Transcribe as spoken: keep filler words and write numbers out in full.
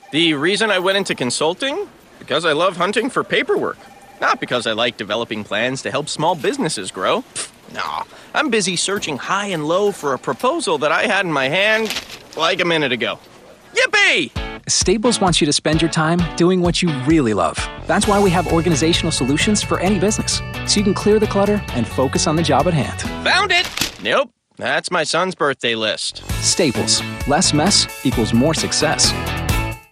The reason I went into consulting? Because I love hunting for paperwork. Not because I like developing plans to help small businesses grow. No, I'm busy searching high and low for a proposal that I had in my hand like a minute ago. Yippee! Staples wants you to spend your time doing what you really love. That's why we have organizational solutions for any business, so you can clear the clutter and focus on the job at hand. Found it! Nope, that's my son's birthday list. Staples. Less mess equals more success.